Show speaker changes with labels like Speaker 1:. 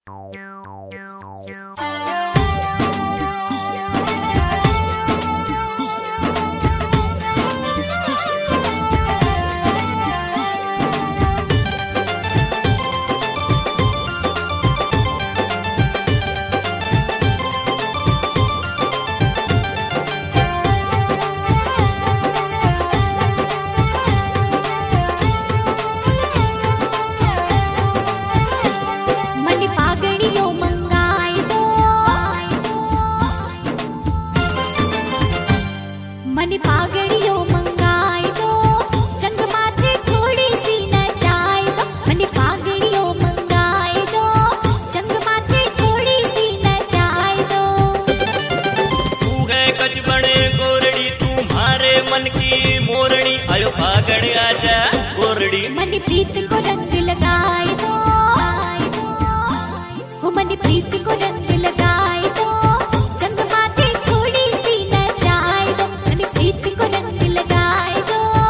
Speaker 1: Money पागड़ियों मंगाए दो, चंग माथे थोड़ी सी नचाए दो। मनी पागड़ियों मंगाए दो, चंग माथे थोड़ी सी नचाए दो।
Speaker 2: तू है कच बने गोरड़ी, तुम्हारे मन की मोरनी, आयो पागड़ आजा गोरड़ी।
Speaker 1: मनी प्रीत को रंग लगाए दो, हो मनी प्रीत को रंग लगाए